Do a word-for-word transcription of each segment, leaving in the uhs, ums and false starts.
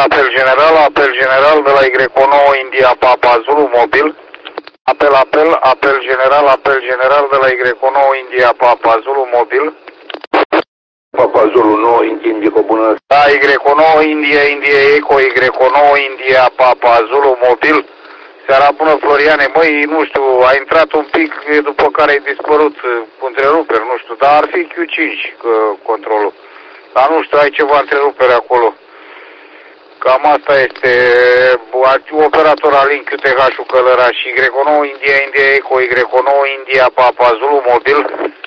apel general, apel general de la Y nouă India Papa Zulu mobil. Apel, apel, apel general, apel general de la Y nouă India Papa Zulu mobil. Papa Zulu nouă, Indico, bună. Da, Y nouă India, India Eco, Y nouă India Papa Zulu mobil. Seara bună, Floriane. Măi, nu știu, a intrat un pic, după care ai dispărut cu întreruperi, nu știu, dar ar fi Q cinci că, controlul. Dar nu știu, ai ceva întrerupere acolo. Cam asta este operator Alin Q T H-ul Călăra și Y nouă India, India Eco, Y nouă India Papa Zulu mobil.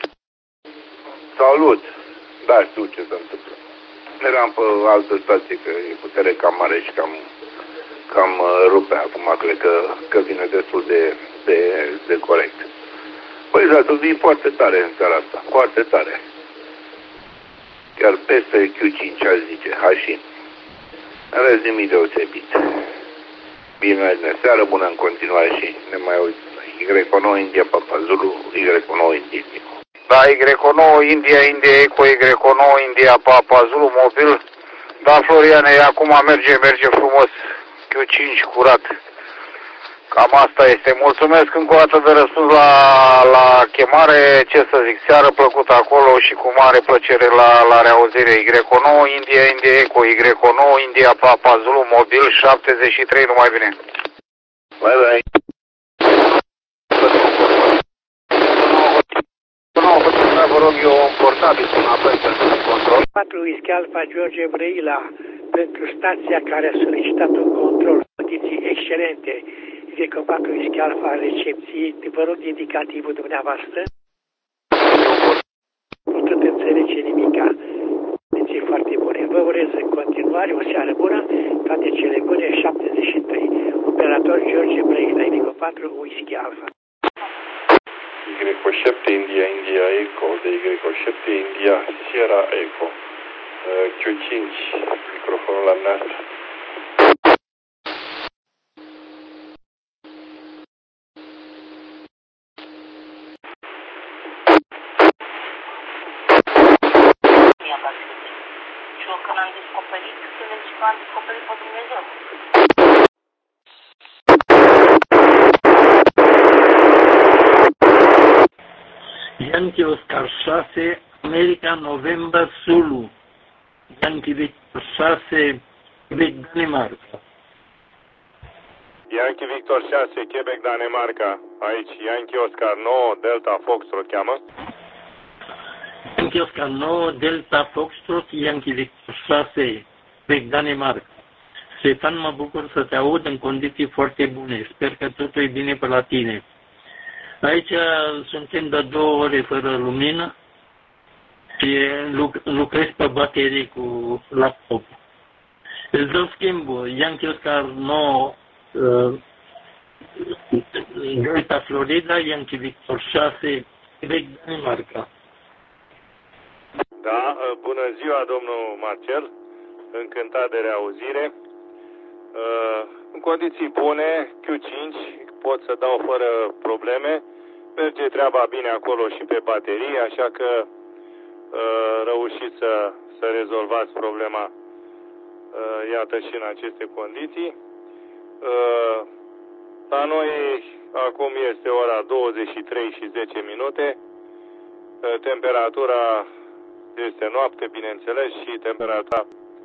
Salut! Da, știu ce se întâmplă. Eram pe altă stație, că e putere cam mare și cam, cam rupe acum, cred că, că vine destul de, de, de corect. Păi, da, tu vii foarte tare în seara asta, foarte tare. Chiar peste Q cinci, aș zice, Hașin. În rest, nimic deosebit. Bine, seară bună în continuare și ne mai uit. Y nouă India Papa Zulu, Y nouă India. Da, Y nouă India, India Eco, Y nouă India Papa Zulu mobil. Da, Floriane, acum merge, merge frumos. Q cinci curat. Cam asta este. Mulțumesc încă o dată de răspuns la, la chemare. Ce să zic, seară plăcută acolo și cu mare plăcere la, la reauzire. Y nouă India, India Eco, Y nouă India Papa Zulu mobil șaptezeci și trei, numai bine. Bye, bye. Vă rog eu un portabil cu un apel pentru control. patru Whisky Alpha George Brăila pentru stația care a solicitat un control. Condiții excelente. Y patru Whisky Alpha recepții. Vă rog indicativul dumneavoastră. Nu tot înțelege nimica. Condiții foarte bune. Vă urez în continuare o seară bună. Toate cele bune. șaptezeci și trei. Operator George Brăila. Y patru Whisky Alpha. Y șapte India, India Eco, de Y șapte India, Sierra Eco, Q cinci, microfonul la noastră. Și eu când am descoperit, credem și că am descoperit pe Dumnezeu. Yankee Oscar șase, America November Zulu. Yankee Victor șase, Quebec, Danemarca. Yankee Victor șase, Quebec, Danemarca. Aici Yankee Oscar nouă, Delta Foxtrot cheamă. Yankee Oscar nouă, Delta Foxtrot, Yankee Victor șase, Quebec, Danemarca. Ștefan, mă bucur să te aud în condiții foarte bune. Sper că totul e bine pe la tine. Aici suntem de două ore fără lumină și lucrez pe baterii cu laptop. Îți dau schimbul. Yankee Oscar nouă, uh, Delta Florida, Yankee Victor șase, Quebec, Danemarca. Da, bună ziua, domnul Marcel. Încântat de reauzire. În condiții bune, Q cinci, pot să dau fără probleme. Merge treaba bine acolo și pe baterie, așa că reușiți să, să rezolvați problema, iată, și în aceste condiții. La noi acum este ora douăzeci și trei și zece minute. Temperatura este noapte, bineînțeles, și temperatura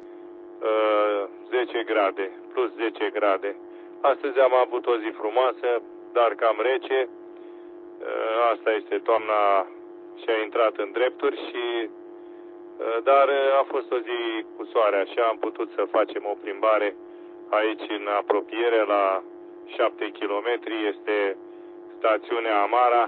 zece grade, plus zece grade. Astăzi am avut o zi frumoasă, dar cam rece. Asta este, toamna și-a intrat în drepturi, și dar a fost o zi cu soare, așa am putut să facem o plimbare aici în apropiere, la șapte kilometri, este stațiunea Amara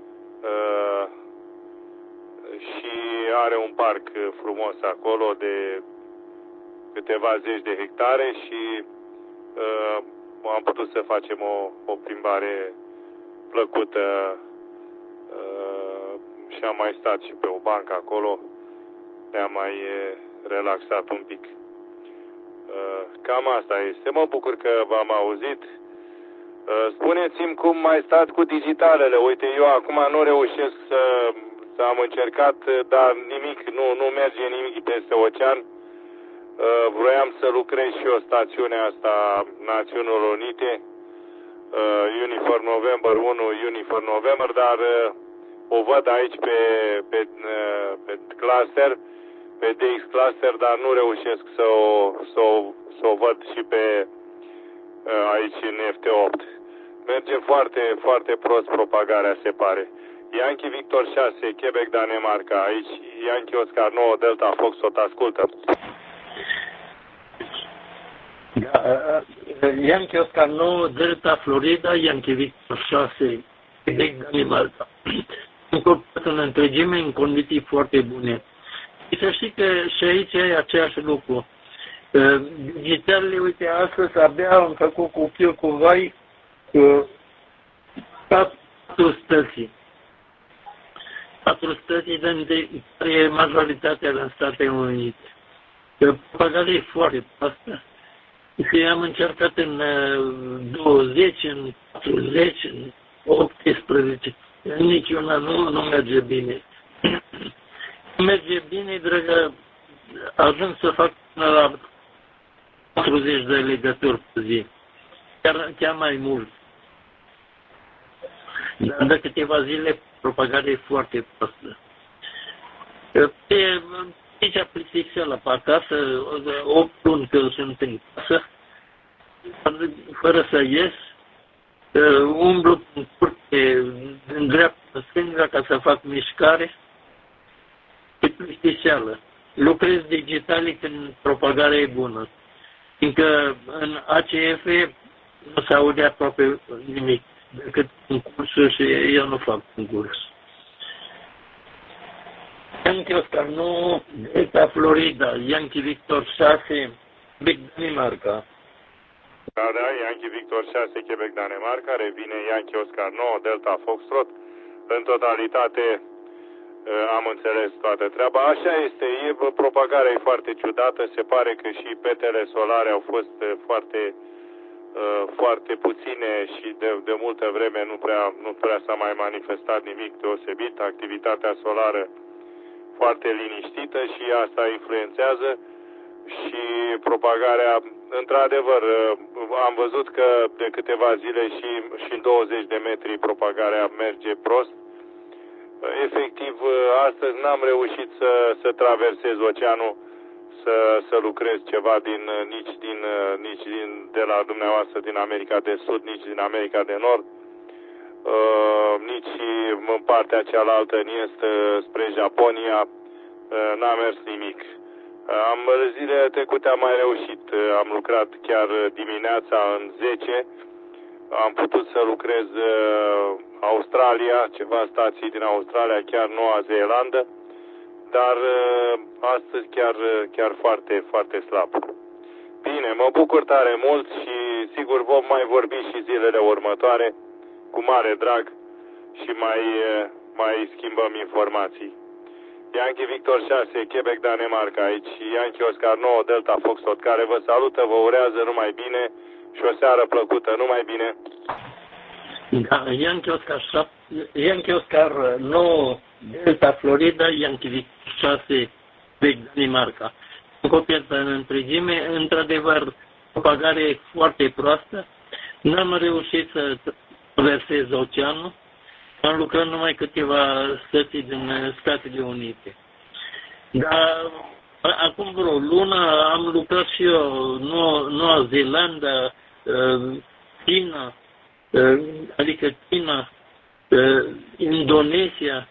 și are un parc frumos acolo de câteva zeci de hectare și uh, am putut să facem o, o plimbare plăcută uh, și am mai stat și pe o bancă acolo, ne-am mai relaxat un pic. Uh, cam asta este. Mă bucur că v-am auzit. Uh, spuneți-mi cum mai stați cu digitalele. Uite, eu acum nu reușesc să, să am încercat, dar nimic, nu, nu merge nimic peste ocean. Vroiam să lucrez și o stațiune asta Națiunilor Unite, Uniform November unu, Uniform November, dar o văd aici pe, pe, pe cluster, pe D X cluster, dar nu reușesc să o, să o, să o văd și pe aici în F T opt. Merge foarte, foarte prost propagarea, se pare. Yankee Victor șase, Quebec, Danemarca. Aici Yankee Oscar nouă, Delta Foxtrot, ascultă. Da, Yankee Oscar nouă, Delta Florida, Yankee Victor șase, Quebec, Danemarca. Încorporat în întregime, în condiții foarte bune. Și să știi că și aici e aceeași lucru. Digitalele, uite, astăzi abia am făcut cu fiu cu vai patru stății. Patru stății de care majoritatea în Statele Unite. Propagarea e foarte proastă. Și am încercat în douăzeci, în patruzeci, în optsprezece. Niciuna nu, nu merge bine. Merge bine, dragă, ajung să fac până la patruzeci de legături pe zi. Chiar, chiar mai mult. Dar de câteva zile propagarea e foarte proastă. Pe, aici plictiseală pe acasă, opt luni că sunt în casă, fără să ies, umblu în curte, în dreapta, în stânga, ca să fac mișcare, pe plictiseală. Lucrez digital când propagarea e bună. Fiindcă în A C F nu se aude aproape nimic, decât în cursuri și eu nu fac un curs. Yankee Oscar nouă, Delta Florida, Yankee Victor șase, Quebec, Danemarca. Da, da, Yankee Victor șase, Quebec, Danemarca, revine Yankee Oscar nouă, Delta Foxtrot. În totalitate am înțeles toată treaba. Așa este, e, propagarea e foarte ciudată, se pare că și petele solare au fost foarte, foarte puține și de, de multă vreme nu prea, nu prea s-a mai manifestat nimic deosebit. Activitatea solară foarte liniștită și asta influențează și propagarea, într-adevăr, am văzut că de câteva zile și, și în douăzeci de metri propagarea merge prost. Efectiv, astăzi n-am reușit să, să traversez oceanul, să, să lucrez ceva din, nici, din, nici din, de la dumneavoastră din America de Sud, nici din America de Nord, uh, nici în partea cealaltă, în est, spre Japonia, uh, n-a mers nimic. Am zile trecute am mai reușit, am lucrat chiar dimineața în zece, am putut să lucrez uh, Australia, ceva stații din Australia, chiar Noua Zeelandă, dar uh, astăzi chiar, chiar foarte, foarte slab. Bine, mă bucur tare mult și sigur vom mai vorbi și zilele următoare, cu mare drag și mai, uh, mai schimbăm informații. Yankee Victor șase, Quebec, Danemarca, aici Yankee Oscar nouă, Delta Foxtrot, care vă salută, vă urează numai bine și o seară plăcută, numai bine. Da, Yankee Oscar șapte, Yankee Oscar nouă, Delta Florida, Yankee Victor șase, Quebec, Danemarca. Copiat în întregime, într-adevăr, propagarea e foarte proastă. N-am reușit să traversez oceanul. Am lucrat numai câteva stații din Statele Unite. Dar acum vreo lună am lucrat și eu Noua Zeelandă, China, adică China, Indonesia,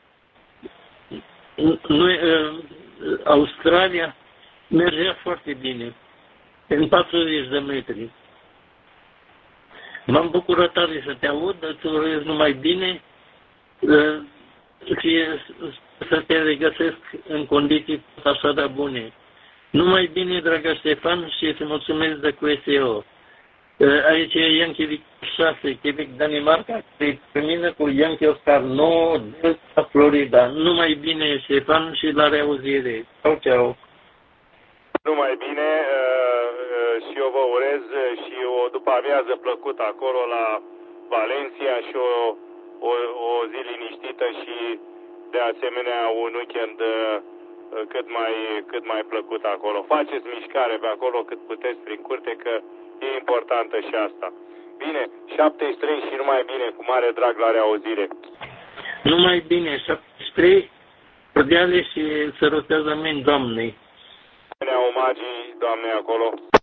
Australia, mergea foarte bine, în patruzeci de metri. M-am bucurat tare să te aud, îți urez numai bine și să te regăsesc în condiții așa de bune. Numai bine, dragă Ștefan, și îți mulțumesc de Q S O. Aici e Yankee Victor șase, Quebec, Danemarca, se termină cu Yankee Oscar nouă, Delta Florida. Numai bine, Ștefan, și la reauzire. Ciao, ciao. Numai bine și eu vă urez și o după amiază plăcută acolo la Valencia și o, o, o zi liniștită și de asemenea un weekend cât mai, cât mai plăcut acolo. Faceți mișcare pe acolo cât puteți prin curte, că e importantă și asta. Bine, șaptezeci și trei și numai bine, cu mare drag la reauzire. Numai bine, șaptezeci și trei, cordiale și sărutează mâini Doamnei. Omagii Doamnei acolo.